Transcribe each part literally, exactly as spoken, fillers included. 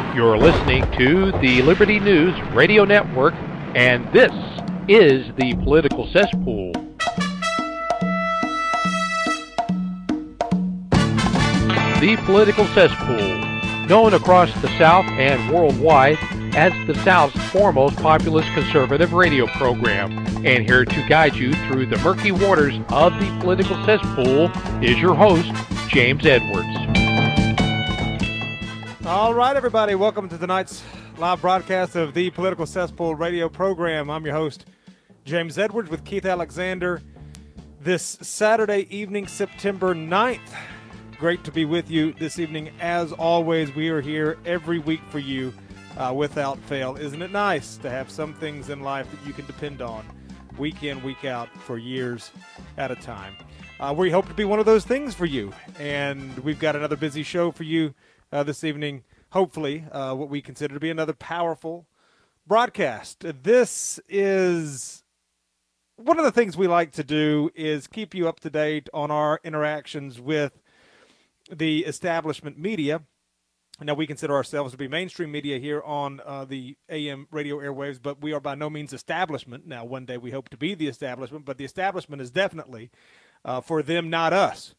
You're listening to the Liberty News Radio Network, and this is the Political Cesspool. The Political Cesspool, known across the South and worldwide as the South's foremost populist conservative radio program. And here to guide you through the murky waters of the Political Cesspool is your host, James Edwards. All right, everybody, welcome to tonight's live broadcast of the Political Cesspool radio program. I'm your host, James Edwards, with Keith Alexander this Saturday evening, September ninth. Great to be with you this evening. As always, we are here every week for you uh, without fail. Isn't it nice to have some things in life that you can depend on week in, week out for years at a time? Uh, we hope to be one of those things for you, and we've got another busy show for you Uh, this evening, hopefully, uh, what we consider to be another powerful broadcast. This is one of the things we like to do is keep you up to date on our interactions with the establishment media. Now, we consider ourselves to be mainstream media here on uh, the A M radio airwaves, but we are by no means establishment. Now, one day we hope to be the establishment, but the establishment is definitely uh, for them, not us.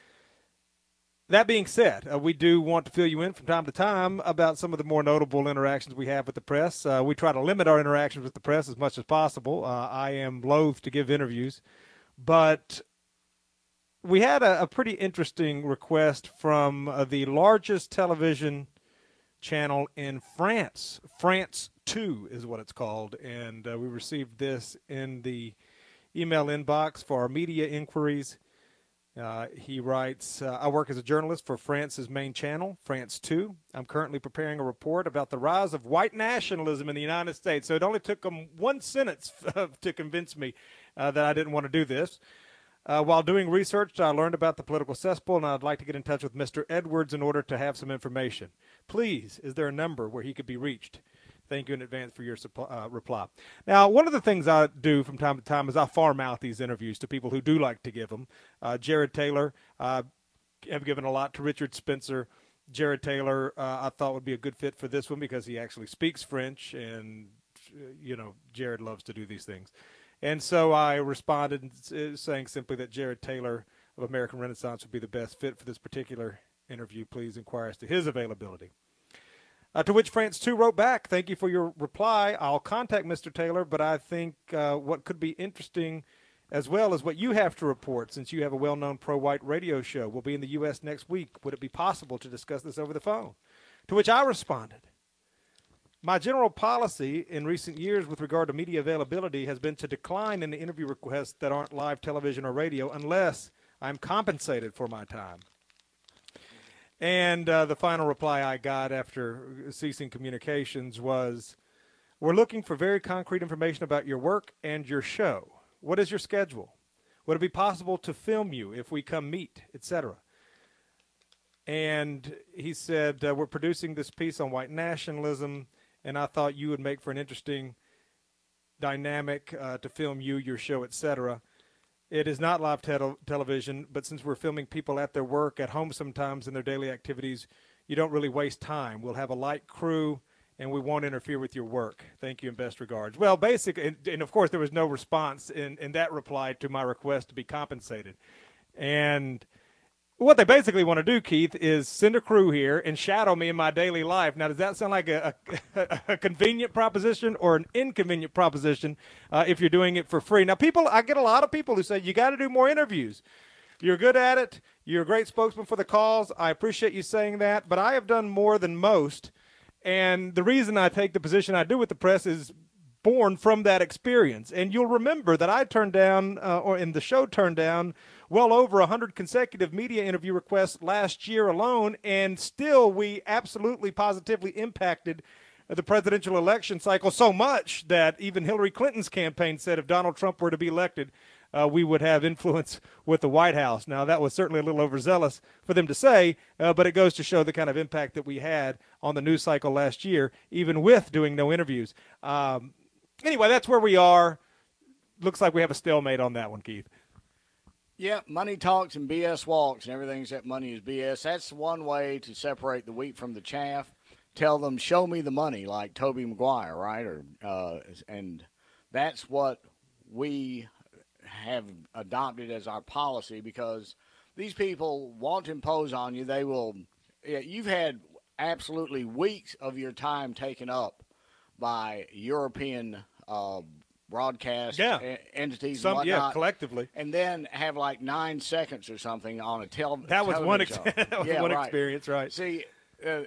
That being said, uh, we do want to fill you in from time to time about some of the more notable interactions we have with the press. Uh, we try to limit our interactions with the press as much as possible. Uh, I am loath to give interviews, but we had a, a pretty interesting request from uh, the largest television channel in France. France two is what it's called, and uh, we received this in the email inbox for our media inquiries. Uh, he writes, uh, I work as a journalist for France's main channel, France two. I'm currently preparing a report about the rise of white nationalism in the United States. So it only took them one sentence to convince me uh, that I didn't want to do this. Uh, while doing research, I learned about the Political Cesspool, and I'd like to get in touch with Mister Edwards in order to have some information. Please, is there a number where he could be reached? Thank you in advance for your supply, uh, reply. Now, one of the things I do from time to time is I farm out these interviews to people who do like to give them. Uh, Jared Taylor, uh, I've given a lot to Richard Spencer. Jared Taylor, uh, I thought would be a good fit for this one because he actually speaks French, and, you know, Jared loves to do these things. And so I responded saying simply that Jared Taylor of American Renaissance would be the best fit for this particular interview. Please inquire as to his availability. Uh, to which France two wrote back, thank you for your reply. I'll contact Mister Taylor, but I think uh, what could be interesting as well is what you have to report, since you have a well-known pro-white radio show. We'll be in the U S next week. Would it be possible to discuss this over the phone? To which I responded, my general policy in recent years with regard to media availability has been to decline in the interview requests that aren't live television or radio unless I'm compensated for my time. And uh, the final reply I got after ceasing communications was, we're looking for very concrete information about your work and your show. What is your schedule? Would it be possible to film you if we come meet, et cetera? And he said, uh, we're producing this piece on white nationalism, and I thought you would make for an interesting dynamic uh, to film you, your show, et cetera. It is not live te- television, but since we're filming people at their work, at home sometimes in their daily activities, you don't really waste time. We'll have a light crew, and we won't interfere with your work. Thank you and best regards. Well, basically, and, and of course there was no response in, in that reply to my request to be compensated. And what they basically want to do, Keith, is send a crew here and shadow me in my daily life. Now, does that sound like a, a, a convenient proposition or an inconvenient proposition uh, if you're doing it for free? Now, people, I get a lot of people who say, you got to do more interviews. You're good at it. You're a great spokesman for the cause. I appreciate you saying that, but I have done more than most. And the reason I take the position I do with the press is born from that experience. And you'll remember that I turned down, uh, or in the show turned down, well over one hundred consecutive media interview requests last year alone, and still we absolutely positively impacted the presidential election cycle so much that even Hillary Clinton's campaign said if Donald Trump were to be elected, uh, we would have influence with the White House. Now, that was certainly a little overzealous for them to say, uh, but it goes to show the kind of impact that we had on the news cycle last year, even with doing no interviews. Um, anyway, that's where we are. Looks like we have a stalemate on that one, Keith. Yeah, money talks and B S walks, and everything except money is B S. That's one way to separate the wheat from the chaff. tell them, show me the money, like Tobey Maguire, right? Or uh, and that's what we have adopted as our policy, because these people want to impose on you. They will. You've had absolutely weeks of your time taken up by European uh, broadcast yeah. a- entities Some, and yeah, whatnot, collectively, and then have like nine seconds or something on a tel- that was television one ex- show. that was yeah, one right. experience, right? See, uh,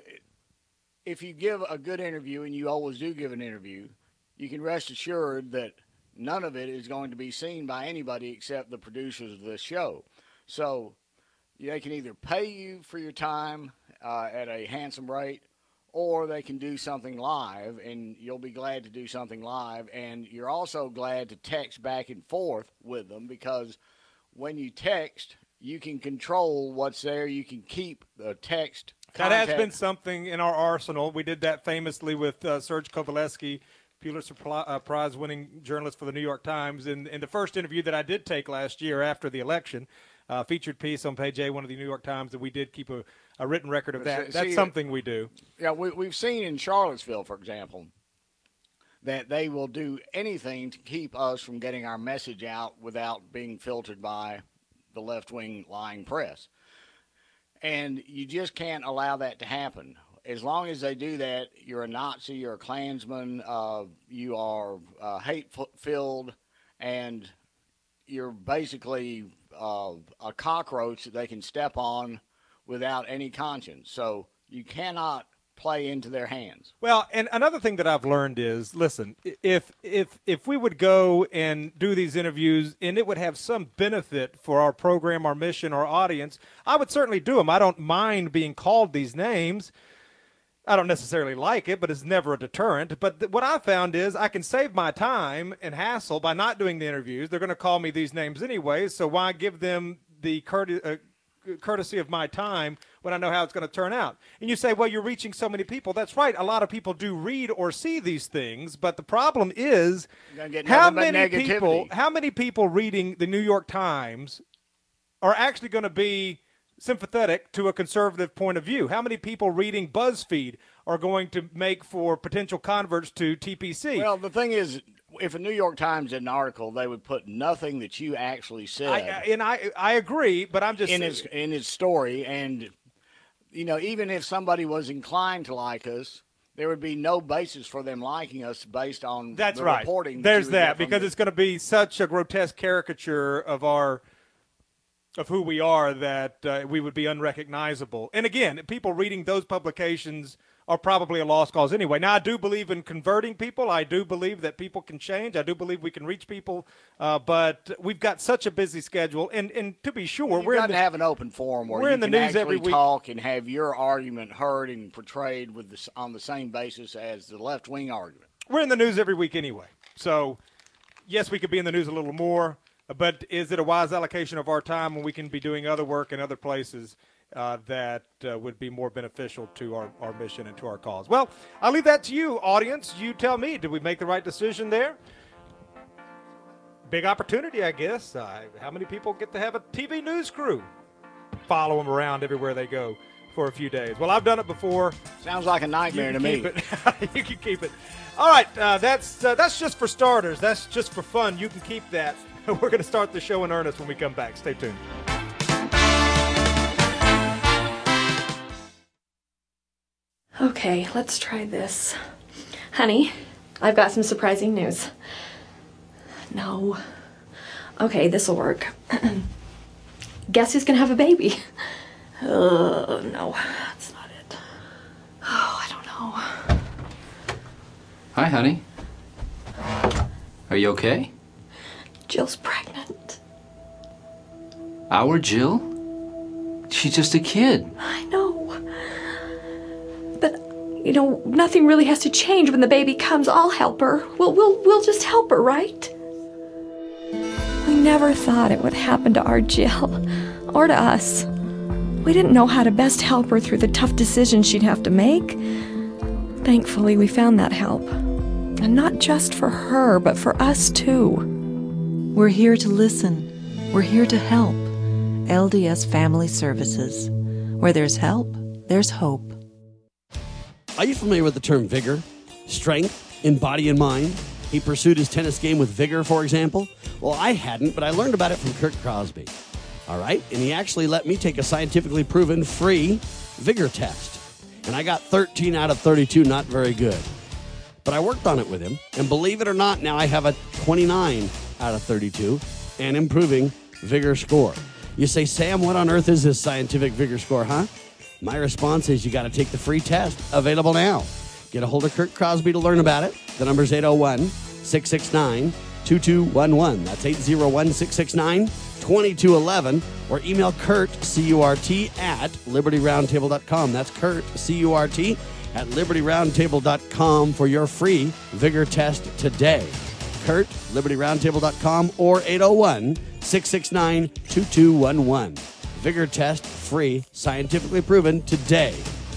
if you give a good interview, and you always do give an interview, you can rest assured that none of it is going to be seen by anybody except the producers of the show. So they can either pay you for your time uh, at a handsome rate, or they can do something live, and you'll be glad to do something live. And you're also glad to text back and forth with them, because when you text, you can control what's there. You can keep the text That contact. has been something in our arsenal. We did that famously with uh, Serge Kovaleski, Pulitzer uh, Prize-winning journalist for the New York Times. In, in the first interview that I did take last year after the election, uh, featured piece on page A one of the New York Times, and we did keep a, a written record of that. See, That's something we do. Yeah, we, we've seen in Charlottesville, for example, that they will do anything to keep us from getting our message out without being filtered by the left-wing lying press. And you just can't allow that to happen. As long as they do that, you're a Nazi, you're a Klansman, uh, you are uh, hate-filled, and you're basically uh, a cockroach that they can step on without any conscience. So you cannot play into their hands. Well, and another thing that I've learned is, listen, if if if we would go and do these interviews and it would have some benefit for our program, our mission, our audience, I would certainly do them. I don't mind being called these names. I don't necessarily like it, but it's never a deterrent. But th- what I found is I can save my time and hassle by not doing the interviews. They're going to call me these names anyway, so why give them the courtesy, uh, courtesy of my time when I know how it's going to turn out? And you say, well, you're reaching so many people. That's right. A lot of people do read or see these things, but the problem is how many people, how many people reading the New York Times are actually going to be sympathetic to a conservative point of view? How many people reading BuzzFeed are going to make for potential converts to T P C? Well, the thing is, if a New York Times did an article, they would put nothing that you actually said. I, and I I agree, but I'm just in its in its story. And you know, even if somebody was inclined to like us, there would be no basis for them liking us based on that's the right. reporting. There's that, that because the, it's going to be such a grotesque caricature of our. of who we are that uh, we would be unrecognizable. And again, people reading those publications are probably a lost cause anyway. Now, I do believe in converting people. I do believe that people can change. I do believe we can reach people. Uh, but we've got such a busy schedule. And, and to be sure, well, we're got in the, to have an open forum where we're you in the can news actually every week. talk and have your argument heard and portrayed with this, on the same basis as the left-wing argument. We're in the news every week anyway. So, yes, we could be in the news a little more. But is it a wise allocation of our time when we can be doing other work in other places uh, that uh, would be more beneficial to our, our mission and to our cause? Well, I'll leave that to you, audience. You tell me, did we make the right decision there? Big opportunity, I guess. Uh, how many people get to have a T V news crew? Follow them around everywhere they go for a few days. Well, I've done it before. Sounds like a nightmare to me. You can keep it. All right, uh, that's uh, that's just for starters. That's just for fun. You can keep that. We're going to start the show in earnest when we come back. Stay tuned. Okay, let's try this. Honey, I've got some surprising news. No. Okay, this'll work. Guess who's going to have a baby? Oh, no, that's not it. Oh, I don't know. Hi, honey. Are you okay? Jill's pregnant. Our Jill? She's just a kid. I know. But, you know, nothing really has to change when the baby comes. I'll help her. We'll, we'll, we'll just help her, right? We never thought it would happen to our Jill, or to us. We didn't know how to best help her through the tough decisions she'd have to make. Thankfully, we found that help. And not just for her, but for us, too. We're here to listen. We're here to help. L D S Family Services. Where there's help, there's hope. Are you familiar with the term vigor, strength in body and mind? He pursued his tennis game with vigor, for example. Well, I hadn't, but I learned about it from Kurt Crosby. All right? And he actually let me take a scientifically proven free vigor test. And I got thirteen out of thirty-two, not very good. But I worked on it with him, and believe it or not, now I have a twenty-nine out of thirty-two and improving vigor score. You say, Sam, what on earth is this scientific vigor score, huh? My response is you got to take the free test, available now. Get a hold of Kurt Crosby to learn about it. The number's eight oh one, six six nine, two two one one. That's eight oh one, six six nine, two two one one. Or email Kurt, C U R T, at liberty roundtable dot com. That's Kurt, C U R T, at liberty roundtable dot com for your free vigor test today. Kurt, liberty roundtable dot com, or eight oh one, six six nine, two two one one. Vigor test, free, scientifically proven today.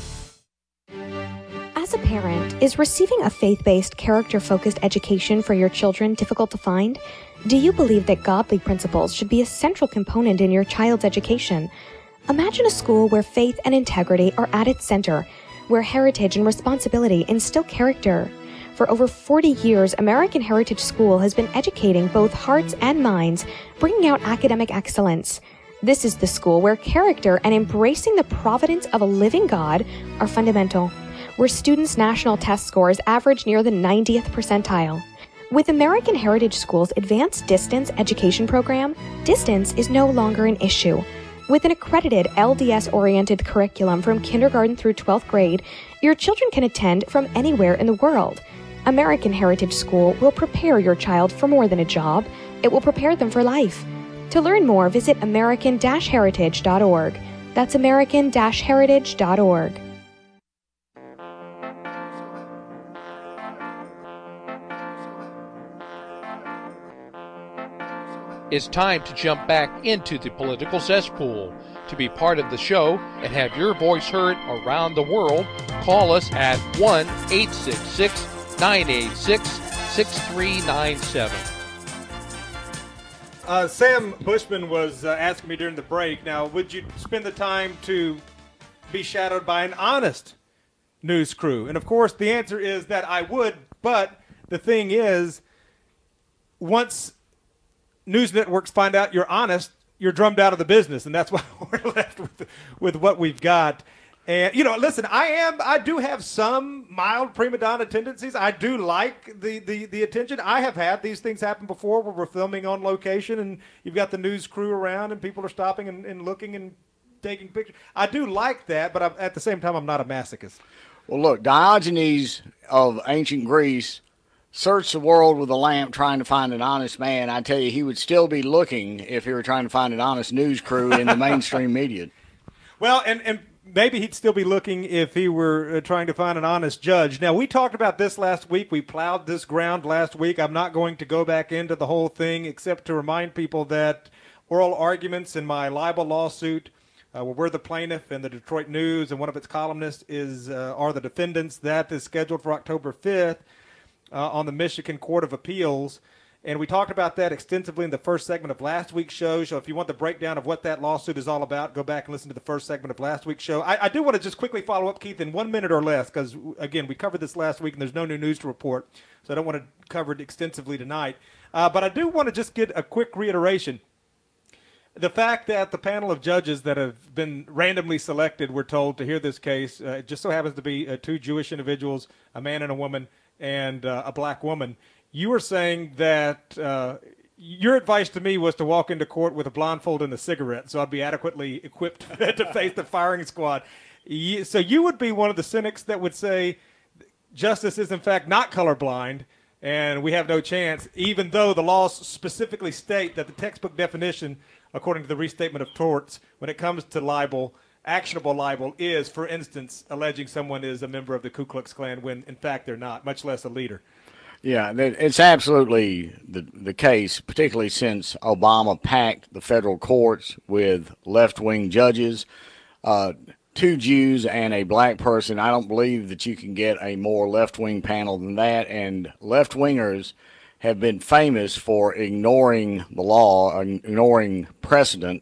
As a parent, is receiving a faith-based, character-focused education for your children difficult to find? Do you believe that godly principles should be a central component in your child's education? Imagine a school where faith and integrity are at its center, where heritage and responsibility instill character. For over forty years, American Heritage School has been educating both hearts and minds, bringing out academic excellence. This is the school where character and embracing the providence of a living God are fundamental, where students' national test scores average near the ninetieth percentile. With American Heritage School's advanced distance education program, distance is no longer an issue. With an accredited L D S-oriented curriculum from kindergarten through twelfth grade, your children can attend from anywhere in the world. American Heritage School will prepare your child for more than a job. It will prepare them for life. To learn more, visit american dash heritage dot org. That's american dash heritage dot org. It's time to jump back into the political cesspool. To be part of the show and have your voice heard around the world, call us at one eight six six, nine eight six, six three nine seven. Uh, Sam Bushman was uh, asking me during the break, now, would you spend the time to be shadowed by an honest news crew? And, of course, the answer is that I would, but the thing is, once news networks find out you're honest, you're drummed out of the business, and that's why we're left with, with what we've got. And, you know, listen, I am, I do have some mild prima donna tendencies. I do like the, the, the attention. I have had these things happen before where we're filming on location and you've got the news crew around and people are stopping and, and looking and taking pictures. I do like that, but I'm, at the same time, I'm not a masochist. Well, look, Diogenes of ancient Greece searched the world with a lamp trying to find an honest man. I tell you, he would still be looking if he were trying to find an honest news crew in the mainstream media. Well, and, and maybe he'd still be looking if he were uh, trying to find an honest judge. Now, we talked about this last week. We plowed this ground last week. I'm not going to go back into the whole thing except to remind people that oral arguments in my libel lawsuit, uh, where we're the plaintiff and the Detroit News and one of its columnists is uh, are the defendants. That is scheduled for October fifth uh, on the Michigan Court of Appeals. And we talked about that extensively in the first segment of last week's show. So if you want the breakdown of what that lawsuit is all about, go back and listen to the first segment of last week's show. I, I do want to just quickly follow up, Keith, in one minute or less, because, again, we covered this last week and there's no new news to report. So I don't want to cover it extensively tonight. Uh, but I do want to just get a quick reiteration. The fact that the panel of judges that have been randomly selected, we're told, to hear this case, uh, it just so happens to be uh, two Jewish individuals, a man and a woman, and uh, a black woman. You were saying that uh, your advice to me was to walk into court with a blindfold and a cigarette, so I'd be adequately equipped to face the firing squad. So you would be one of the cynics that would say justice is, in fact, not colorblind, and we have no chance, even though the laws specifically state that the textbook definition, according to the Restatement of Torts, when it comes to libel, actionable libel is, for instance, alleging someone is a member of the Ku Klux Klan when, in fact, they're not, much less a leader. Yeah, it's absolutely the the case, particularly since Obama packed the federal courts with left-wing judges, uh, two Jews and a black person. I don't believe that you can get a more left-wing panel than that, and left-wingers have been famous for ignoring the law, ignoring precedent.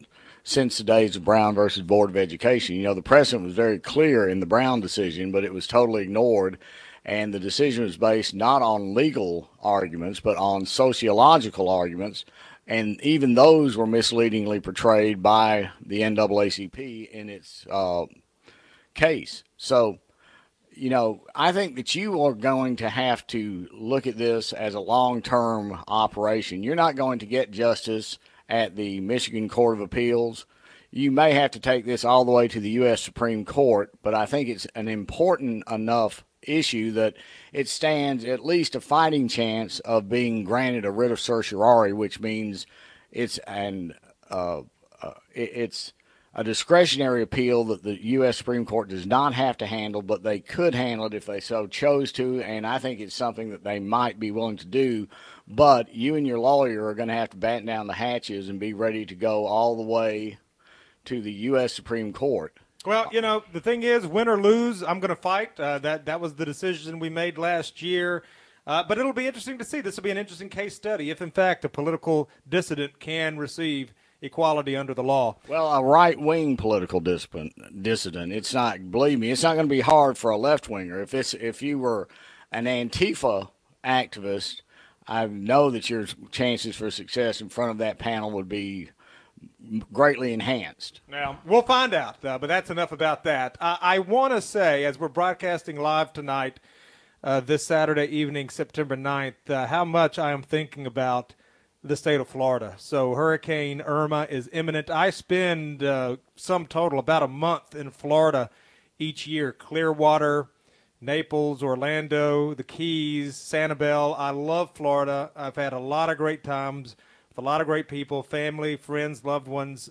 since the days of Brown versus Board of Education. You know, the precedent was very clear in the Brown decision, but it was totally ignored. And the decision was based not on legal arguments, but on sociological arguments. And even those were misleadingly portrayed by the N double A C P in its uh, case. So, you know, I think that you are going to have to look at this as a long-term operation. You're not going to get justice at the Michigan Court of Appeals. You may have to take this all the way to the U S Supreme Court, but I think it's an important enough issue that it stands at least a fighting chance of being granted a writ of certiorari, which means it's an uh, uh, it's a discretionary appeal that the U S Supreme Court does not have to handle, but they could handle it if they so chose to, and I think it's something that they might be willing to do. But you and your lawyer are going to have to batten down the hatches and be ready to go all the way to the U S Supreme Court. Well, you know, the thing is, win or lose, I'm going to fight. Uh, that that was the decision we made last year. Uh, but it'll be interesting to see. This will be an interesting case study if, in fact, a political dissident can receive equality under the law. Well, a right-wing political discipline, dissident, it's not, believe me, it's not going to be hard for a left-winger. If it's if you were an Antifa activist, I know that your chances for success in front of that panel would be greatly enhanced. Now, we'll find out, uh, but that's enough about that. Uh, I want to say, as we're broadcasting live tonight, uh, this Saturday evening, September ninth, uh, how much I am thinking about the state of Florida. So Hurricane Irma is imminent. I spend uh, some total about a month in Florida each year. Clearwater, Naples, Orlando, the Keys, Sanibel. I love Florida. I've had a lot of great times with a lot of great people, family, friends, loved ones.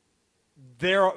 There,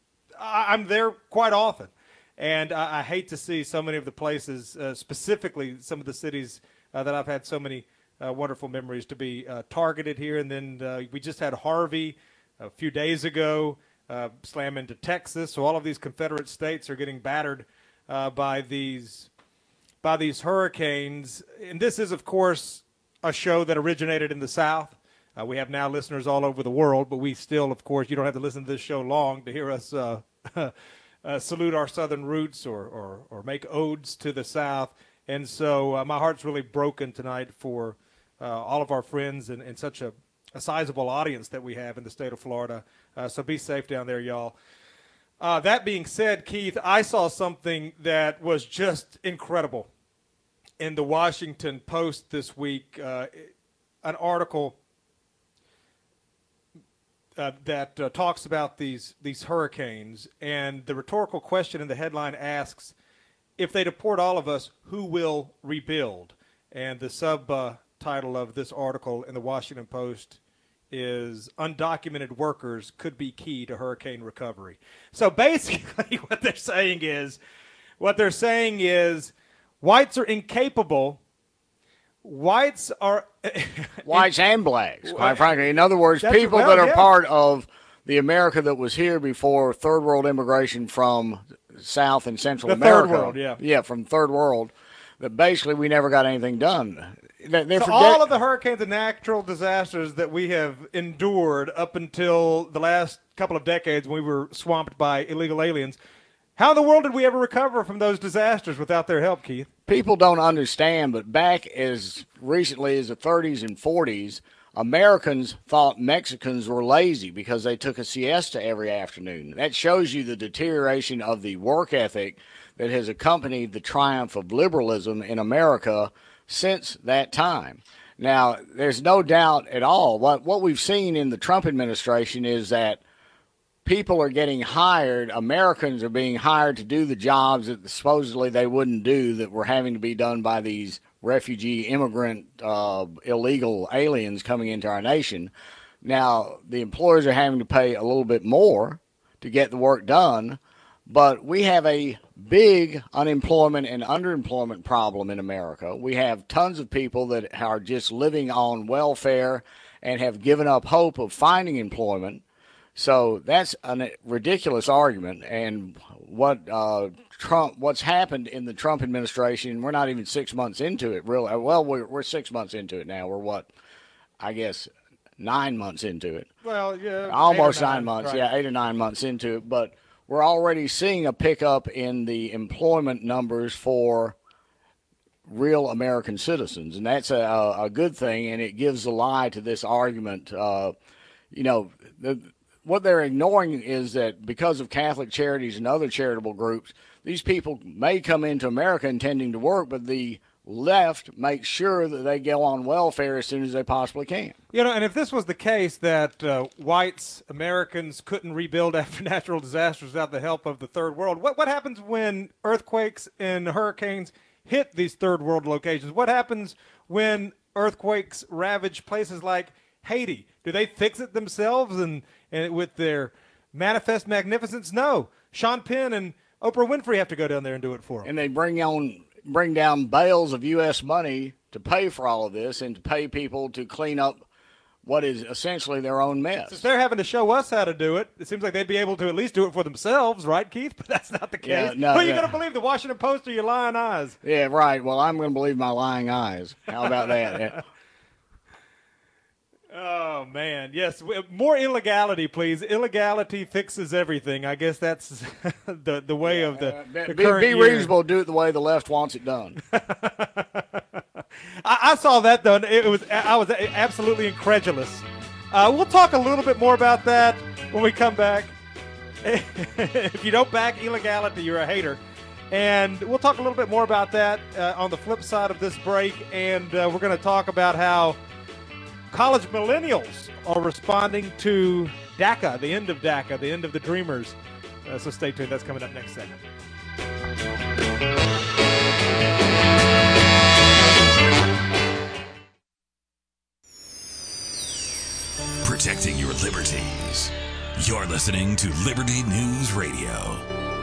I'm there quite often, and I, I hate to see so many of the places, uh, specifically some of the cities uh, that I've had so many uh, wonderful memories, to be uh, targeted here. And then uh, we just had Harvey a few days ago uh, slam into Texas, so all of these Confederate states are getting battered uh, by these by these hurricanes. And this is, of course, a show that originated in the South. Uh, we have now listeners all over the world, but we still, of course, you don't have to listen to this show long to hear us uh, uh, salute our Southern roots or, or, or make odes to the South. And so uh, my heart's really broken tonight for uh, all of our friends and, and such a, a sizable audience that we have in the state of Florida. Uh, so be safe down there, y'all. Uh, that being said, Keith, I saw something that was just incredible in the Washington Post this week, uh, an article Uh, that uh, talks about these these hurricanes, and the rhetorical question in the headline asks, if they deport all of us, who will rebuild? And the subtitle uh, of this article in the Washington Post is undocumented workers could be key to hurricane recovery. So basically what they're saying is, what they're saying is whites are incapable. Whites are whites and blacks, quite frankly. In other words, That's people well, that are yeah. part of the America that was here before third world immigration from South and Central The America. third world, yeah. Yeah, from third world, that basically we never got anything done. They, they so forget- all of the hurricanes and natural disasters that we have endured up until the last couple of decades when we were swamped by illegal aliens, how in the world did we ever recover from those disasters without their help, Keith? People don't understand, but back as recently as the thirties and forties, Americans thought Mexicans were lazy because they took a siesta every afternoon. That shows you the deterioration of the work ethic that has accompanied the triumph of liberalism in America since that time. Now, there's no doubt at all, what, what we've seen in the Trump administration is that people are getting hired, Americans are being hired to do the jobs that supposedly they wouldn't do that were having to be done by these refugee, immigrant, uh, illegal aliens coming into our nation. Now, the employers are having to pay a little bit more to get the work done, but we have a big unemployment and underemployment problem in America. We have tons of people that are just living on welfare and have given up hope of finding employment. So that's a ridiculous argument, and what uh, Trump, what's happened in the Trump administration, we're not even six months into it, really. Well, we're, we're six months into it now. We're what, I guess, nine months into it. Well, yeah. Almost nine, nine months, right. yeah, eight or nine months into it. But we're already seeing a pickup in the employment numbers for real American citizens, and that's a, a good thing, and it gives a lie to this argument. Uh, you know, the, what they're ignoring is that because of Catholic Charities and other charitable groups, these people may come into America intending to work, but the left makes sure that they go on welfare as soon as they possibly can. You know, and if this was the case that uh, whites, Americans couldn't rebuild after natural disasters without the help of the third world, what what happens when earthquakes and hurricanes hit these third world locations? What happens when earthquakes ravage places like Haiti? Do they fix it themselves and, and with their manifest magnificence? No. Sean Penn and Oprah Winfrey have to go down there and do it for them. And they bring on bring down bales of U S money to pay for all of this and to pay people to clean up what is essentially their own mess. Since they're having to show us how to do it, it seems like they'd be able to at least do it for themselves, right, Keith? But that's not the case. Yeah, no, well, are you yeah. going to believe the Washington Post or your lying eyes? Yeah, right. Well, I'm going to believe my lying eyes. How about that? Yeah. Oh, man. Yes, more illegality, please. Illegality fixes everything. I guess that's the the way of the, Uh, the be current be year. reasonable. Do it the way the left wants it done. I, I saw that, though. And it was I was absolutely incredulous. Uh, we'll talk a little bit more about that when we come back. If you don't back illegality, you're a hater. And we'll talk a little bit more about that uh, on the flip side of this break. And uh, we're going to talk about how college millennials are responding to DACA, the end of DACA, the end of the Dreamers. Uh, so stay tuned. That's coming up next segment. Protecting your liberties. You're listening to Liberty News Radio.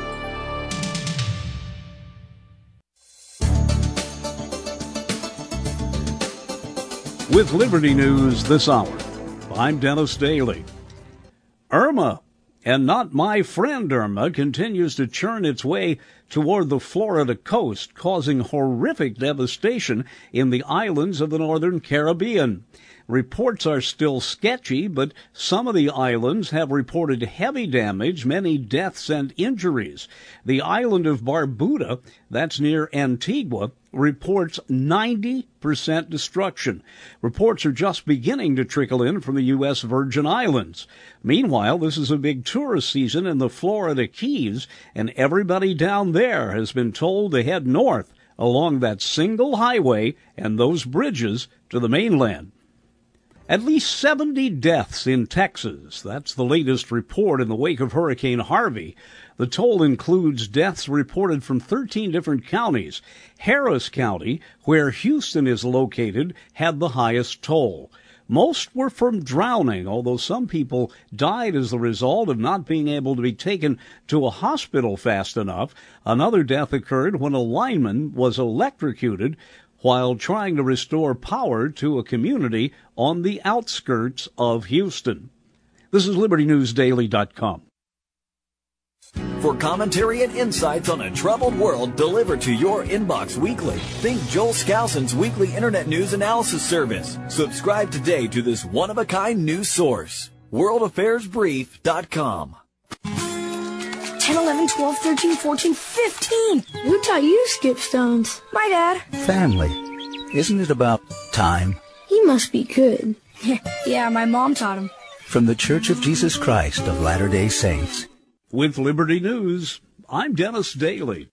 With Liberty News this hour, I'm Dennis Daly. Irma, and not my friend Irma, continues to churn its way toward the Florida coast, causing horrific devastation in the islands of the northern Caribbean. Reports are still sketchy, but some of the islands have reported heavy damage, many deaths and injuries. The island of Barbuda, that's near Antigua, reports ninety percent destruction. Reports are just beginning to trickle in from the U S Virgin Islands. Meanwhile, this is a big tourist season in the Florida Keys, and everybody down there has been told to head north along that single highway and those bridges to the mainland. At least seventy deaths in Texas. That's the latest report in the wake of Hurricane Harvey. The toll includes deaths reported from thirteen different counties. Harris County, where Houston is located, had the highest toll. Most were from drowning, although some people died as the result of not being able to be taken to a hospital fast enough. Another death occurred when a lineman was electrocuted while trying to restore power to a community on the outskirts of Houston. This is Liberty News Daily dot com. For commentary and insights on a troubled world delivered to your inbox weekly, think Joel Skousen's weekly Internet News Analysis Service. Subscribe today to this one-of-a-kind news source. world affairs brief dot com. ten, eleven, twelve, thirteen, fourteen, fifteen. Who taught you to skip stones? My dad. Family. Isn't it about time? He must be good. Yeah, my mom taught him. From the Church of Jesus Christ of Latter-day Saints. With Liberty News, I'm Dennis Daly.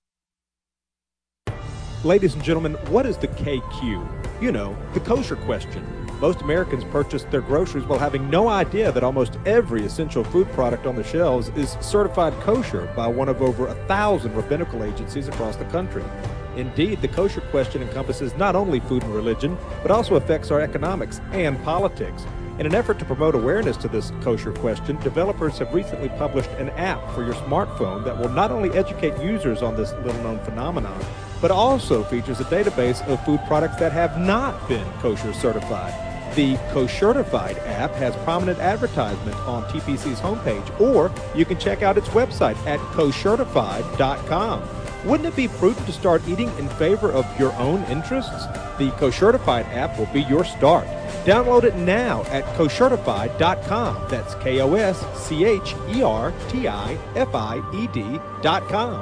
Ladies and gentlemen, what is the K Q? You know, the kosher question. Most Americans purchase their groceries while having no idea that almost every essential food product on the shelves is certified kosher by one of over a thousand rabbinical agencies across the country. Indeed, the kosher question encompasses not only food and religion, but also affects our economics and politics. In an effort to promote awareness to this kosher question, developers have recently published an app for your smartphone that will not only educate users on this little-known phenomenon, but also features a database of food products that have not been kosher certified. The Koshertified app has prominent advertisement on T P C's homepage, or you can check out its website at koshertified dot com. Wouldn't it be prudent to start eating in favor of your own interests? The Koshertified app will be your start. Download it now at koshertified dot com. That's K O S C H E R T I F I E D dot com.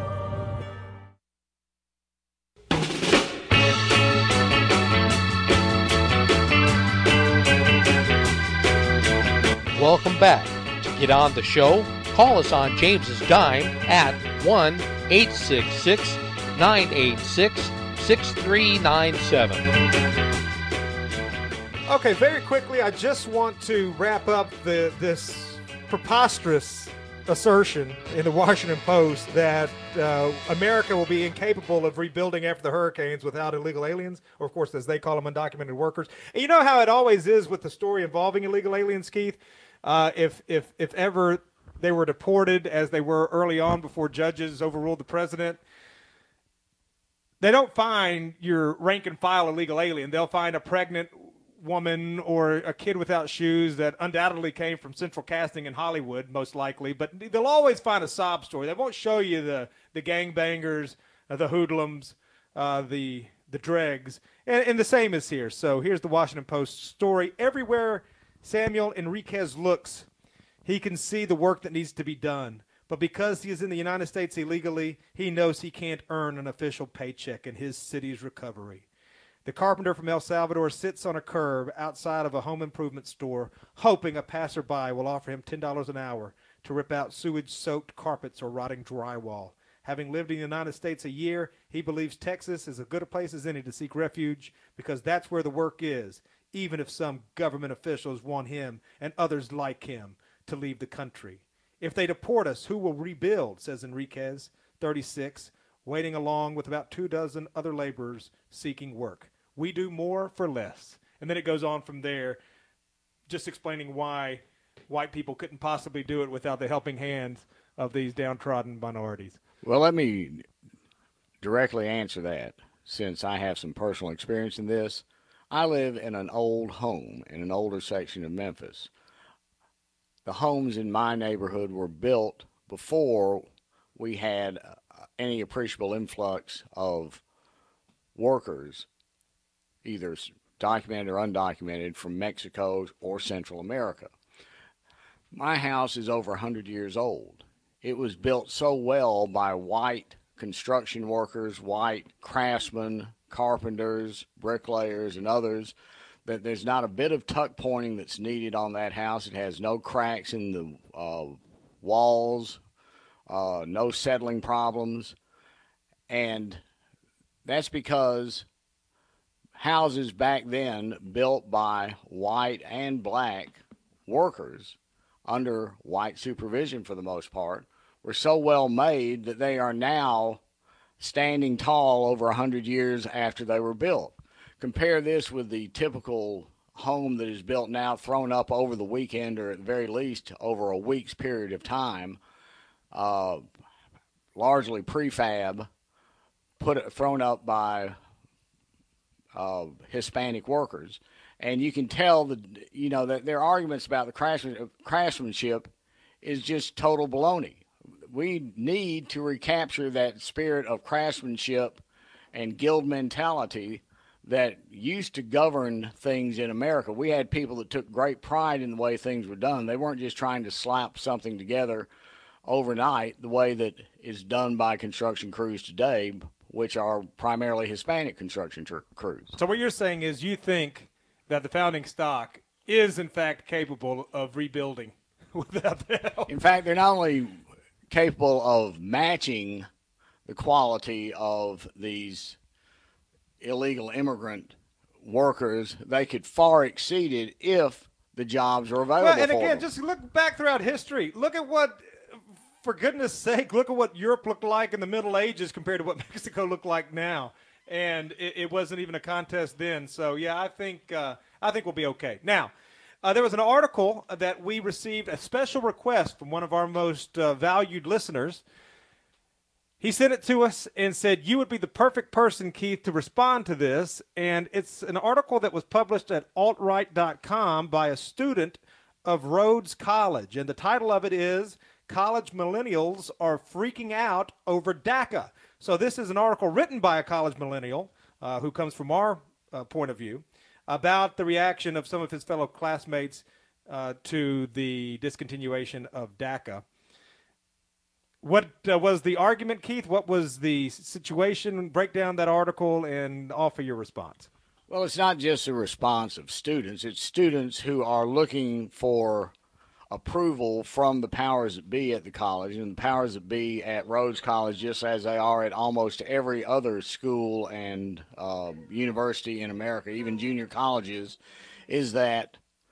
Welcome back. To get on the show, call us on James's Dime at one eight six six, nine eight six, six three nine seven. Okay, very quickly, I just want to wrap up the this preposterous assertion in the Washington Post that uh, America will be incapable of rebuilding after the hurricanes without illegal aliens, or of course, as they call them, undocumented workers. And you know how it always is with the story involving illegal aliens, Keith? Uh, if if if ever they were deported, as they were early on before judges overruled the president, they don't find your rank and file illegal alien. They'll find a pregnant woman or a kid without shoes that undoubtedly came from central casting in Hollywood, most likely, but they'll always find a sob story. They won't show you the the gangbangers, uh, the hoodlums, uh, the the dregs, and, and the same is here. So here's the Washington Post story. Everywhere Samuel Enriquez looks, he can see the work that needs to be done. But because he is in the United States illegally, he knows he can't earn an official paycheck in his city's recovery. The carpenter from El Salvador sits on a curb outside of a home improvement store, hoping a passerby will offer him ten dollars an hour to rip out sewage-soaked carpets or rotting drywall. Having lived in the United States a year, he believes Texas is as good a place as any to seek refuge because that's where the work is, even if some government officials want him and others like him to leave the country. If they deport us, who will rebuild, says Enriquez, thirty-six, waiting along with about two dozen other laborers seeking work. We do more for less. And then it goes on from there, just explaining why white people couldn't possibly do it without the helping hands of these downtrodden minorities. Well, let me directly answer that, since I have some personal experience in this. I live in an old home in an older section of Memphis. The homes in my neighborhood were built before we had any appreciable influx of workers, either documented or undocumented, from Mexico or Central America. My house is over one hundred years old. It was built so well by white construction workers, white craftsmen, carpenters, bricklayers, and others, that there's not a bit of tuck pointing that's needed on that house. It has no cracks in the uh, walls, uh, no settling problems, and that's because houses back then built by white and black workers under white supervision for the most part were so well made that they are now standing tall over one hundred years after they were built. Compare this with the typical home that is built now, thrown up over the weekend or at the very least over a week's period of time, uh, largely prefab, put thrown up by uh, Hispanic workers. And you can tell that, you know, that their arguments about the craftsman, craftsmanship is just total baloney. We need to recapture that spirit of craftsmanship and guild mentality that used to govern things in America. We had people that took great pride in the way things were done. They weren't just trying to slap something together overnight the way that is done by construction crews today, which are primarily Hispanic construction tr- crews. So what you're saying is you think that the founding stock is, in fact, capable of rebuilding without the help. In fact, they're not only capable of matching the quality of these illegal immigrant workers, they could far exceed it if the jobs are available well, and for again, them. just look back throughout history. Look at what, for goodness sake, look at what Europe looked like in the Middle Ages compared to what Mexico looked like now. And it, it wasn't even a contest then. So, yeah, I think uh, I think we'll be okay. Now, uh, there was an article that we received, a special request from one of our most uh, valued listeners. He sent it to us and said, you would be the perfect person, Keith, to respond to this. And it's an article that was published at alt right dot com by a student of Rhodes College. And the title of it is, College Millennials Are Freaking Out Over DACA. So this is an article written by a college millennial uh, who comes from our uh, point of view. about the reaction of some of his fellow classmates uh, to the discontinuation of DACA. What uh, was the argument, Keith? What was the situation? Break down that article and offer your response. Well, it's not just a response of students. It's students who are looking for approval from the powers that be at the college, and the powers that be at Rhodes College, just as they are at almost every other school and uh, university in America, even junior colleges, is that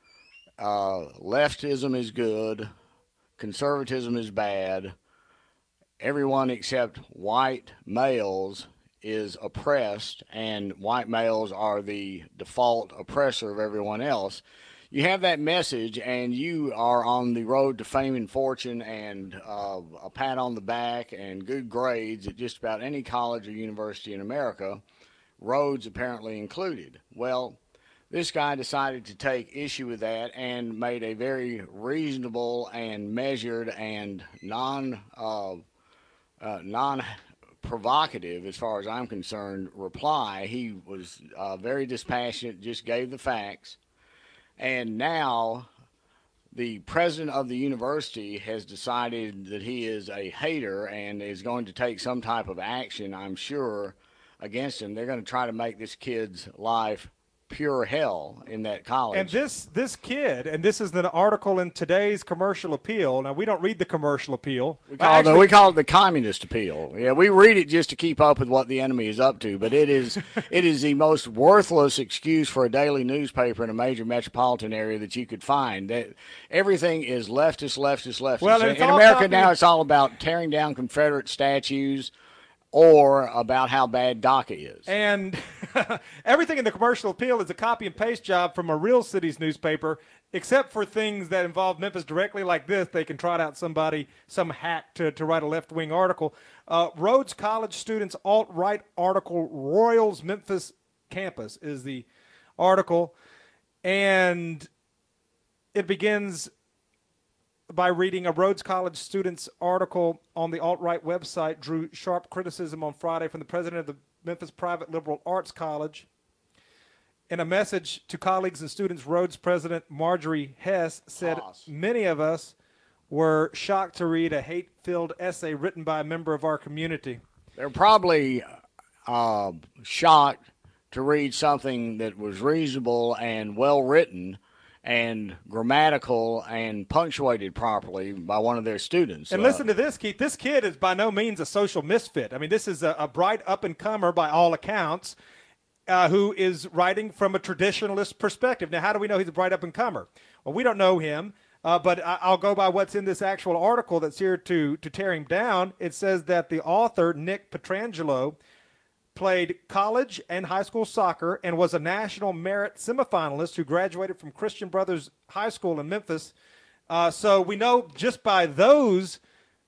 uh, leftism is good, conservatism is bad, everyone except white males is oppressed, and white males are the default oppressor of everyone else. You have that message, and you are on the road to fame and fortune and uh, a pat on the back and good grades at just about any college or university in America, Rhodes apparently included. Well, this guy decided to take issue with that and made a very reasonable and measured and non uh, uh, non provocative, as far as I'm concerned, reply. He was uh, very dispassionate, just gave the facts. And now the president of the university has decided that he is a hater and is going to take some type of action, I'm sure, against him. They're going to try to make this kid's life pure hell in that college. And this this kid, and this is an article in today's Commercial Appeal. Now, we don't read the Commercial Appeal. We call, Actually, it, we call it the Communist Appeal. Yeah, we read it just to keep up with what the enemy is up to, but it is it is the most worthless excuse for a daily newspaper in a major metropolitan area that you could find. That everything is leftist, leftist, leftist. Well, in America now, it's all about tearing down Confederate statues or about how bad DACA is. And everything in the Commercial Appeal is a copy and paste job from a real city's newspaper, except for things that involve Memphis directly like this. They can trot out somebody, some hack to, to write a left-wing article. Uh, Rhodes College students alt-right article, Royals Memphis campus is the article. And it begins by reading a Rhodes College student's article on the alt-right website drew sharp criticism on Friday from the president of the Memphis Private Liberal Arts College. In a message to colleagues and students, Rhodes president Marjorie Hess said, Pause. Many of us were shocked to read a hate-filled essay written by a member of our community. They're probably uh, shocked to read something that was reasonable and well-written and grammatical and punctuated properly by one of their students. And uh, listen to this, Keith. This kid is by no means a social misfit. I mean, this is a, a bright up-and-comer by all accounts uh, who is writing from a traditionalist perspective. Now, how do we know he's a bright up-and-comer? Well, we don't know him, uh, but I, I'll go by what's in this actual article that's here to, to tear him down. It says that the author, Nick Petrangelo, played college and high school soccer and was a national merit semifinalist who graduated from Christian Brothers High School in Memphis. Uh, so we know just by those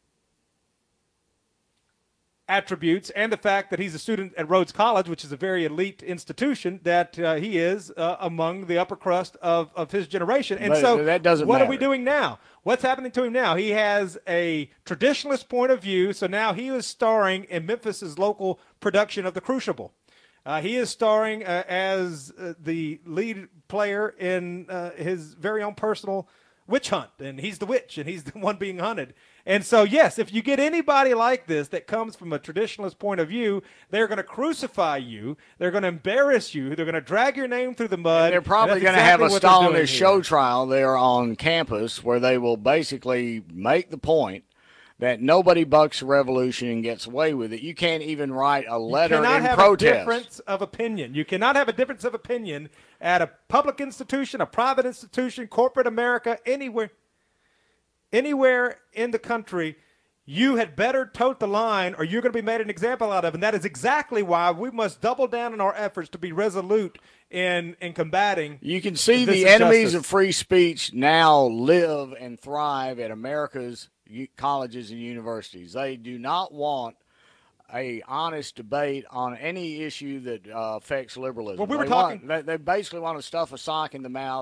attributes and the fact that he's a student at Rhodes College, which is a very elite institution, that uh, he is uh, among the upper crust of, of his generation. And but so that doesn't what matter. are we doing now? What's happening to him now? He has a traditionalist point of view, so now he is starring in Memphis's local production of The Crucible. Uh, he is starring uh, as uh, the lead player in uh, his very own personal witch hunt, and he's the witch, and he's the one being hunted. And so, yes, if you get anybody like this that comes from a traditionalist point of view, they're going to crucify you, they're going to embarrass you, they're going to drag your name through the mud. And they're probably going to exactly have a Stalinist show trial there on campus where they will basically make the point that nobody bucks a revolution and gets away with it. You can't even write a letter in protest. You cannot have a difference of opinion. You cannot have a difference of opinion at a public institution, a private institution, corporate America, anywhere. Anywhere in the country, you had better tote the line or you're going to be made an example out of. And that is exactly why we must double down in our efforts to be resolute in, in combating. You can see the enemies of free speech now live and thrive at America's colleges and universities. They do not want a honest debate on any issue that uh, affects liberalism. Well, we were they talking. Want, they, they basically want to stuff a sock in the mouth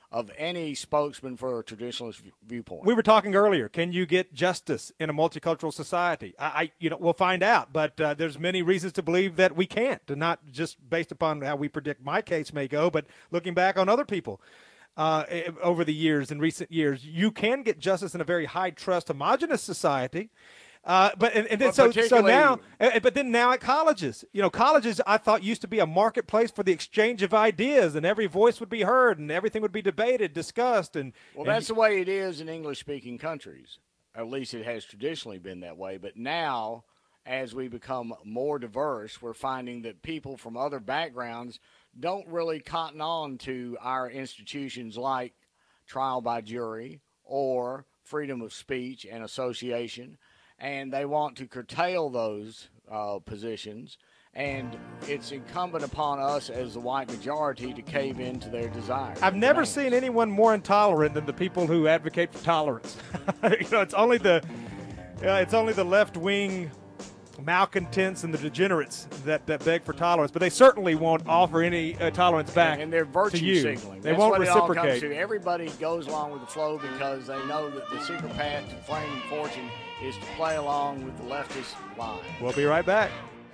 of any spokesman for a traditionalist viewpoint. We were talking earlier. Can you get justice in a multicultural society? I, I you know, we'll find out. But uh, there's many reasons to believe that we can't, and not just based upon how we predict my case may go, but looking back on other people uh, over the years, in recent years, you can get justice in a very high trust, homogenous society. Uh, but and, and then But so so particularly- now, uh, but then now at colleges, you know, colleges I thought used to be a marketplace for the exchange of ideas, and every voice would be heard, and everything would be debated, discussed, and Well, and that's the way it is in English-speaking countries. At least it has traditionally been that way. But now, as we become more diverse, we're finding that people from other backgrounds don't really cotton on to our institutions like trial by jury or freedom of speech and association, and they want to curtail those uh, positions. And it's incumbent upon us as the white majority to cave into their desires. I've never seen anyone more intolerant than the people who advocate for tolerance. you know, it's only the uh, it's only the left wing malcontents and the degenerates that, that beg for tolerance, but they certainly won't offer any uh, tolerance back. And they're virtue to you. signaling. They That's won't what reciprocate. It all comes to. Everybody goes along with the flow because they know that the secret path to fame and fortune is to play along with the leftist line. We'll be right back.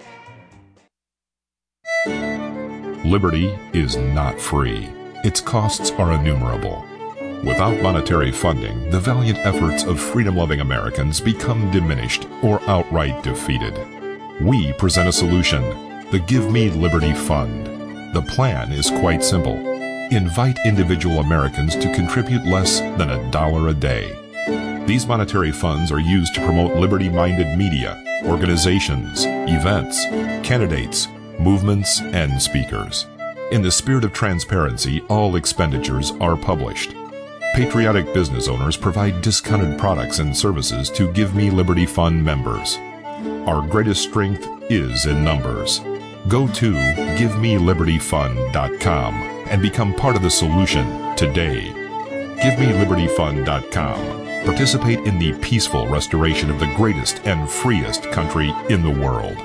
Liberty is not free. Its costs are innumerable. Without monetary funding, the valiant efforts of freedom-loving Americans become diminished or outright defeated. We present a solution, the Give Me Liberty Fund. The plan is quite simple. Invite individual Americans to contribute less than a dollar a day. These monetary funds are used to promote liberty-minded media, organizations, events, candidates, movements, and speakers. In the spirit of transparency, all expenditures are published. Patriotic business owners provide discounted products and services to Give Me Liberty Fund members. Our greatest strength is in numbers. Go to give me liberty fund dot com and become part of the solution today. give me liberty fund dot com. Participate in the peaceful restoration of the greatest and freest country in the world.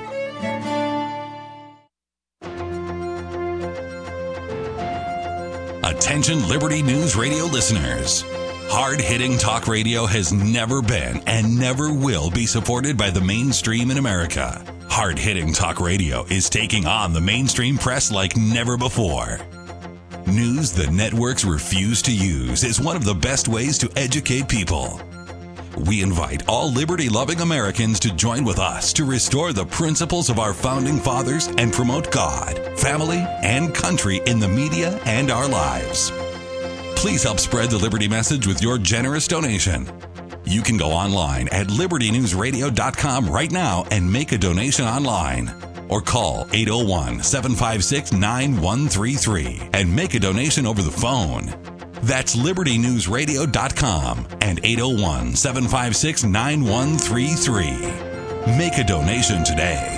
Attention Liberty News Radio listeners. Hard-hitting talk radio has never been and never will be supported by the mainstream in America. Hard-hitting talk radio is taking on the mainstream press like never before. News the networks refuse to use is one of the best ways to educate people. We invite all liberty-loving Americans to join with us to restore the principles of our founding fathers and promote God, family, and country in the media and our lives. Please help spread the Liberty message with your generous donation. You can go online at liberty news radio dot com right now and make a donation online. Or call eight oh one, seven five six, nine one three three and make a donation over the phone. That's liberty news radio dot com and eight oh one, seven five six, nine one three three. Make a donation today.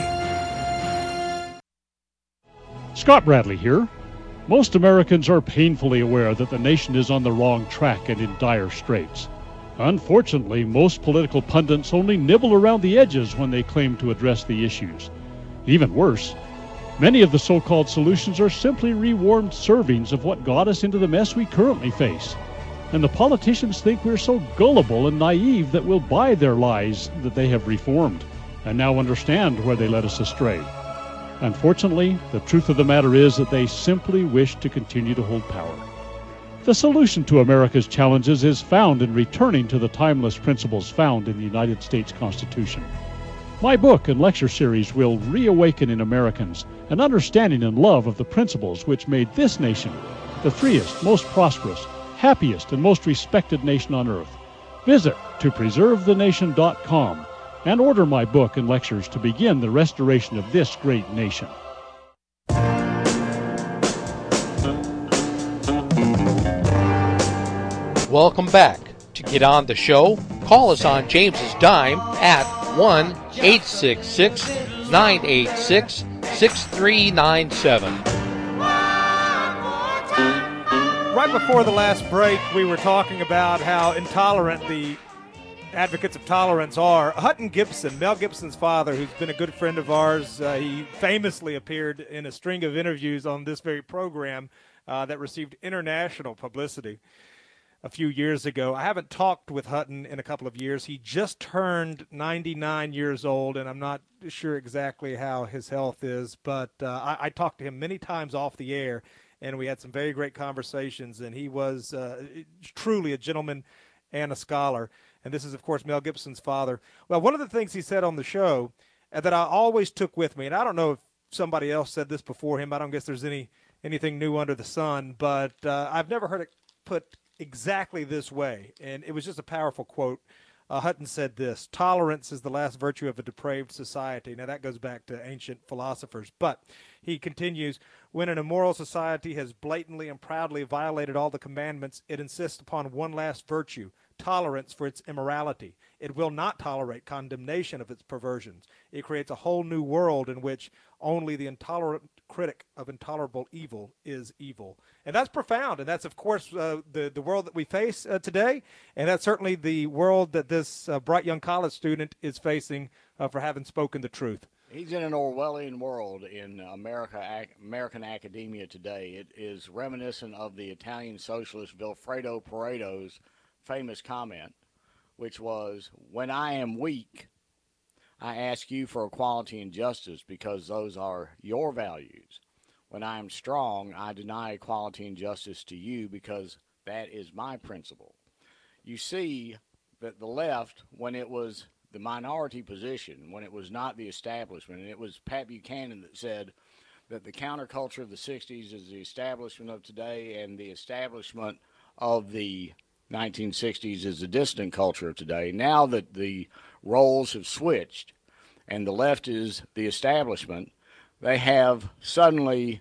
Scott Bradley here. Most Americans are painfully aware that the nation is on the wrong track and in dire straits. Unfortunately, most political pundits only nibble around the edges when they claim to address the issues. Even worse, many of the so-called solutions are simply rewarmed servings of what got us into the mess we currently face. And the politicians think we're so gullible and naive that we'll buy their lies that they have reformed and now understand where they led us astray. Unfortunately, the truth of the matter is that they simply wish to continue to hold power. The solution to America's challenges is found in returning to the timeless principles found in the United States Constitution. My book and lecture series will reawaken in Americans an understanding and love of the principles which made this nation the freest, most prosperous, happiest, and most respected nation on earth. Visit to preserve the nation dot com and order my book and lectures to begin the restoration of this great nation. Welcome back. To get on the show, call us on James's dime at one eight six six, nine eight six, six three nine seven. Right before the last break, we were talking about how intolerant the advocates of tolerance are. Hutton Gibson, Mel Gibson's father, who's been a good friend of ours, uh, he famously appeared in a string of interviews on this very program uh, that received international publicity a few years ago. I haven't talked with Hutton in a couple of years. He just turned ninety-nine years old, and I'm not sure exactly how his health is, but uh, I, I talked to him many times off the air, and we had some very great conversations, and he was uh, truly a gentleman and a scholar. And this is, of course, Mel Gibson's father. Well, one of the things he said on the show uh, that I always took with me, and I don't know if somebody else said this before him. I don't guess there's any anything new under the sun, but uh, I've never heard it put exactly this way, and it was just a powerful quote. Uh, Hutton said this: "Tolerance is the last virtue of a depraved society." Now, that goes back to ancient philosophers, but he continues, "When an immoral society has blatantly and proudly violated all the commandments, it insists upon one last virtue, tolerance for its immorality. It will not tolerate condemnation of its perversions. It creates a whole new world in which only the intolerant critic of intolerable evil is evil." And that's profound, and that's, of course, uh, the, the world that we face uh, today, and that's certainly the world that this uh, bright young college student is facing uh, for having spoken the truth. He's in an Orwellian world in America, ac- American academia today. It is reminiscent of the Italian socialist Vilfredo Pareto's famous comment, which was, "When I am weak, I ask you for equality and justice because those are your values. When I am strong, I deny equality and justice to you because that is my principle." You see that the left, when it was the minority position, when it was not the establishment, and it was Pat Buchanan that said that the counterculture of the sixties is the establishment of today, and the establishment of the nineteen sixties is the dissident culture of today. Now that the roles have switched and the left is the establishment, they have suddenly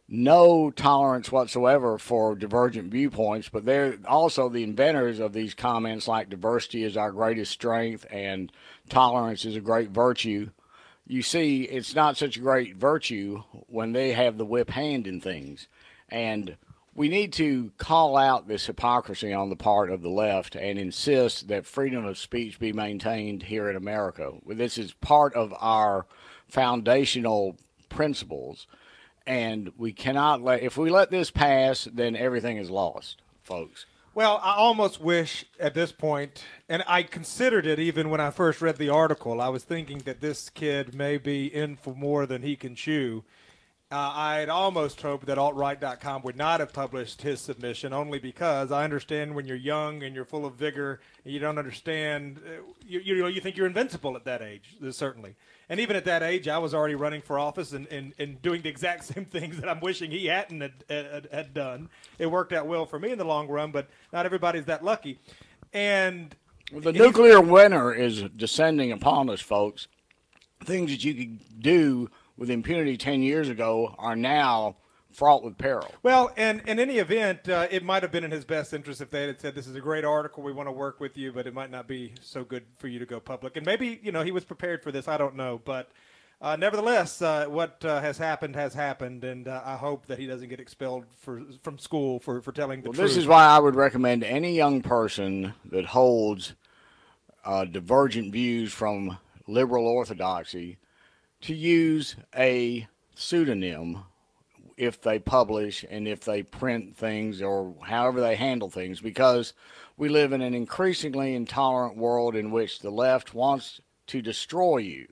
no tolerance whatsoever for divergent viewpoints, but they're also the inventors of these comments like diversity is our greatest strength and tolerance is a great virtue. You see, it's not such a great virtue when they have the whip hand in things. And we need to call out this hypocrisy on the part of the left and insist that freedom of speech be maintained here in America. This is part of our foundational principles, and we cannot let, if we let this pass, then everything is lost, folks. Well, I almost wish at this point, and I considered it even when I first read the article, I was thinking that this kid may be in for more than he can chew. Uh, I'd almost hoped that alt right dot com would not have published his submission, only because I understand when you're young and you're full of vigor and you don't understand, uh, you, you know, you think you're invincible at that age, certainly. And even at that age, I was already running for office and, and, and doing the exact same things that I'm wishing he hadn't had, had, had done. It worked out well for me in the long run, but not everybody's that lucky. And well, the nuclear winter is descending upon us, folks. Things that you could do with impunity ten years ago are now fraught with peril. Well, and in any event, uh, it might have been in his best interest if they had said, this is a great article, we want to work with you, but it might not be so good for you to go public. And maybe, you know, he was prepared for this, I don't know. But uh, nevertheless, uh, what uh, has happened has happened, and uh, I hope that he doesn't get expelled for, from school for, for telling the well, truth. This is why I would recommend any young person that holds uh, divergent views from liberal orthodoxy to use a pseudonym if they publish and if they print things or however they handle things, because we live in an increasingly intolerant world in which the left wants to destroy you.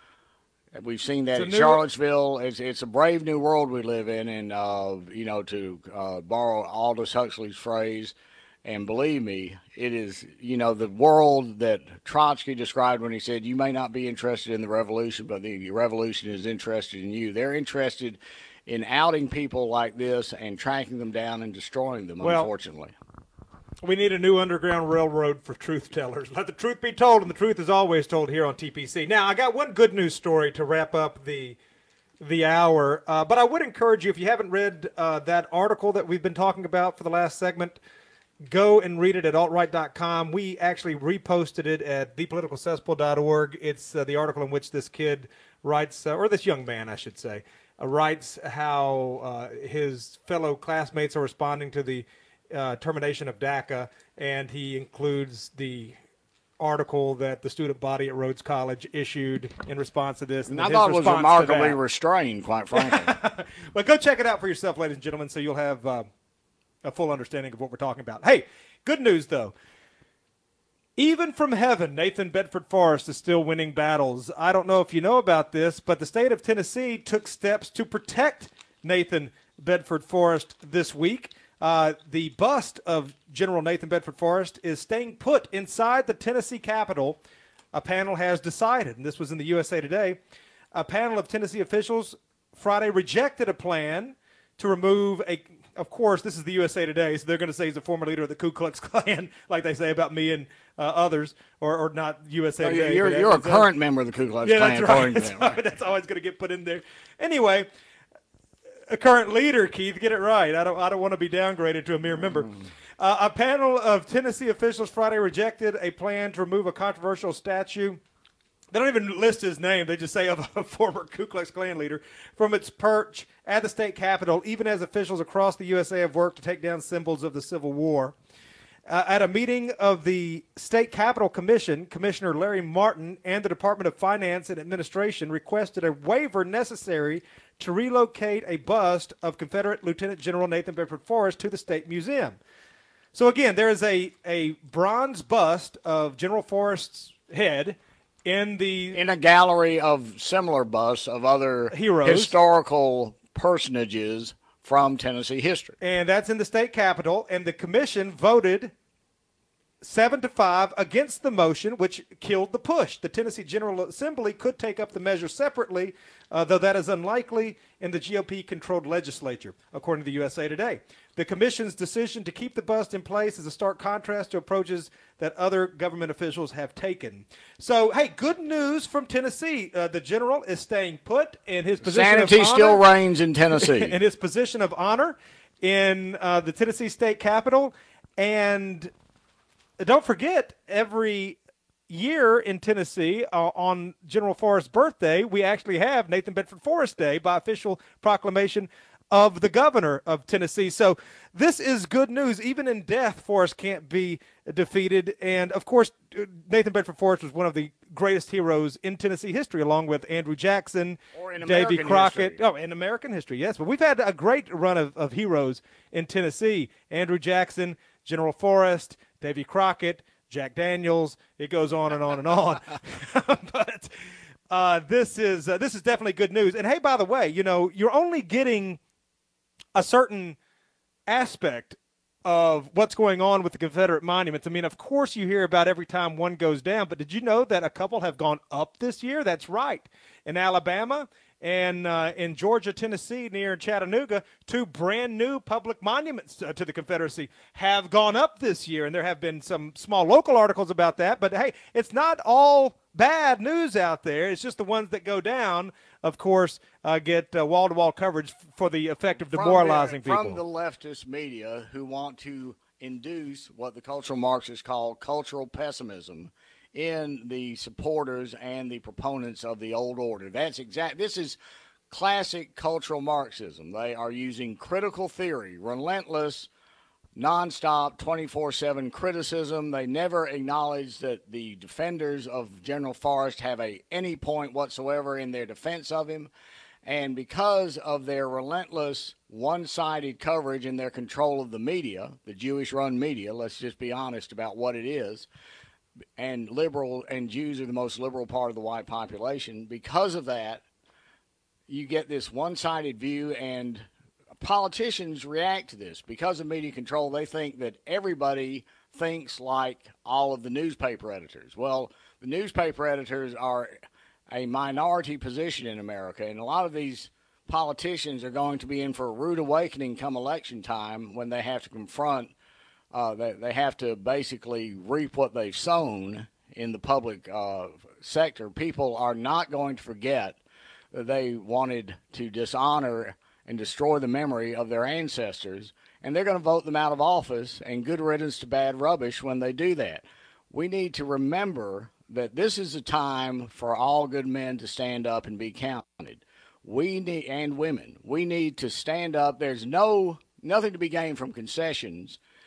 We've seen that in Charlottesville. It's, it's a brave new world we live in, and, uh, you know, to uh, borrow Aldous Huxley's phrase, and believe me, it is, you know, the world that Trotsky described when he said, you may not be interested in the revolution, but the revolution is interested in you. They're interested in outing people like this and tracking them down and destroying them, well, unfortunately. We need a new underground railroad for truth tellers. Let the truth be told, and the truth is always told here on T P C. Now, I got one good news story to wrap up the the hour, uh, but I would encourage you, if you haven't read uh, that article that we've been talking about for the last segment, go and read it at alt right dot com. We actually reposted it at the political cesspool dot org. It's uh, the article in which this kid writes, uh, or this young man, I should say, uh, writes how uh, his fellow classmates are responding to the uh, termination of DACA, and he includes the article that the student body at Rhodes College issued in response to this. And, and I thought it was remarkably restrained, quite frankly. But go check it out for yourself, ladies and gentlemen, so you'll have uh, a full understanding of what we're talking about. Hey, good news, though. Even from heaven, Nathan Bedford Forrest is still winning battles. I don't know if you know about this, but the state of Tennessee took steps to protect Nathan Bedford Forrest this week. Uh, the bust of General Nathan Bedford Forrest is staying put inside the Tennessee Capitol, a panel has decided, and this was in the U S A Today. A panel of Tennessee officials Friday rejected a plan to remove a, of course, this is the U S A Today, so they're going to say he's a former leader of the Ku Klux Klan, like they say about me and uh, others, or, or not U S A oh, Today. You're, you're a current member of the Ku Klux yeah, Klan. That's right. That's, right. That's always going to get put in there. Anyway, a current leader, Keith, get it right. I don't I don't want to be downgraded to a mere member. Mm. Uh, a panel of Tennessee officials Friday rejected a plan to remove a controversial statue. They don't even list his name. They just say of a former Ku Klux Klan leader from its perch at the state capitol, even as officials across the U S A have worked to take down symbols of the Civil War. Uh, at a meeting of the State Capitol Commission, Commissioner Larry Martin and the Department of Finance and Administration requested a waiver necessary to relocate a bust of Confederate Lieutenant General Nathan Bedford Forrest to the State Museum. So again, there is a, a bronze bust of General Forrest's head in the in a gallery of similar busts of other heroes, historical personages from Tennessee history. And that's in the state capitol, and the commission voted seven to five against the motion, which killed the push. The Tennessee General Assembly could take up the measure separately, uh, though that is unlikely in the G O P-controlled legislature, according to the U S A Today. The commission's decision to keep the bust in place is a stark contrast to approaches that other government officials have taken. So, hey, good news from Tennessee. Uh, the general is staying put in his position Sanity of honor. still reigns in Tennessee. In his position of honor in uh, the Tennessee State Capitol. And don't forget, every year in Tennessee, uh, on General Forrest's birthday, we actually have Nathan Bedford Forrest Day by official proclamation of the governor of Tennessee. So this is good news. Even in death, Forrest can't be defeated. And, of course, Nathan Bedford Forrest was one of the greatest heroes in Tennessee history, along with Andrew Jackson, Davy Crockett. History. Oh, in American history, yes. But we've had a great run of, of heroes in Tennessee. Andrew Jackson, General Forrest, Davy Crockett, Jack Daniels. It goes on and on and on. But uh, this is uh, this is definitely good news. And, hey, by the way, you know, you're only getting a certain aspect of what's going on with the Confederate monuments. I mean, of course you hear about every time one goes down, but did you know that a couple have gone up this year? That's right. In Alabama and uh, in Georgia, Tennessee, near Chattanooga, two brand new public monuments uh, to the Confederacy have gone up this year. And there have been some small local articles about that. But, hey, it's not all bad news out there. It's just the ones that go down, of course, uh, get uh, wall-to-wall coverage for the effect of demoralizing from the, people. From the leftist media who want to induce what the cultural Marxists call cultural pessimism in the supporters and the proponents of the old order. That's exact. This is classic cultural Marxism. They are using critical theory, relentless, nonstop, twenty-four seven criticism. They never acknowledge that the defenders of General Forrest have a any point whatsoever in their defense of him. And because of their relentless, one-sided coverage and their control of the media, the Jewish-run media, let's just be honest about what it is, and liberal and Jews are the most liberal part of the white population, because of that, you get this one-sided view, and politicians react to this. Because of media control, they think that everybody thinks like all of the newspaper editors. Well, the newspaper editors are a minority position in America, and a lot of these politicians are going to be in for a rude awakening come election time when they have to confront, uh, they, they have to basically reap what they've sown in the public uh, sector. People are not going to forget that they wanted to dishonor and destroy the memory of their ancestors, and they're going to vote them out of office, and good riddance to bad rubbish when they do that. We need to remember that this is a time for all good men to stand up and be counted. We need, and women, we need to stand up. There's no nothing to be gained from concessions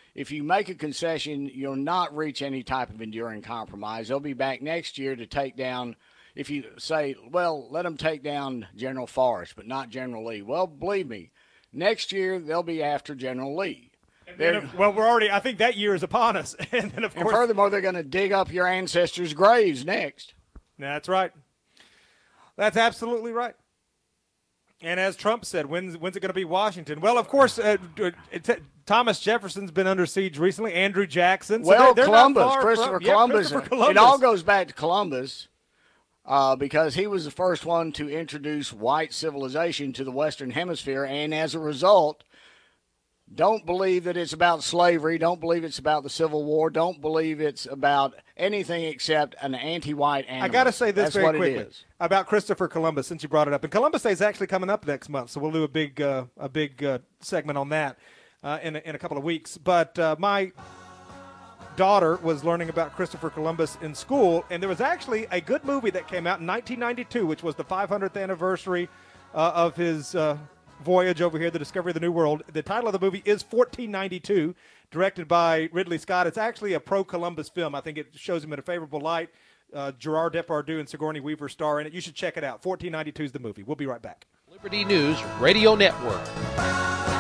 if you make a concession, you'll not reach any type of enduring compromise. They'll be back next year to take down, if you say, well, let them take down General Forrest, but not General Lee. Well, believe me, next year they'll be after General Lee. Then, well, we're already, I think that year is upon us. and then, of and course, furthermore, they're going to dig up your ancestors' graves next. That's right. That's absolutely right. And as Trump said, when's, when's it going to be Washington? Well, of course, uh, it, Thomas Jefferson's been under siege recently, Andrew Jackson. So well, they're, they're Columbus, Christopher, from, Columbus. Yeah, Christopher Columbus. It all goes back to Columbus uh, because he was the first one to introduce white civilization to the Western Hemisphere, and as a result, don't believe that it's about slavery. Don't believe it's about the Civil War. Don't believe it's about anything except an anti-white animal. I got to say this That's very what quickly it is. about Christopher Columbus, since you brought it up. And Columbus Day is actually coming up next month, so we'll do a big uh, a big uh, segment on that uh, in, a, in a couple of weeks. But uh, my daughter was learning about Christopher Columbus in school, and there was actually a good movie that came out in nineteen ninety-two, which was the five hundredth anniversary uh, of his uh, voyage over here, the discovery of the New World. The title of the movie is fourteen ninety-two, directed by Ridley Scott. It's actually a pro-Columbus film. I think it shows him in a favorable light. Uh, Gerard Depardieu and Sigourney Weaver star in it. You should check it out. fourteen ninety-two is the movie. We'll be right back. Liberty News Radio Network.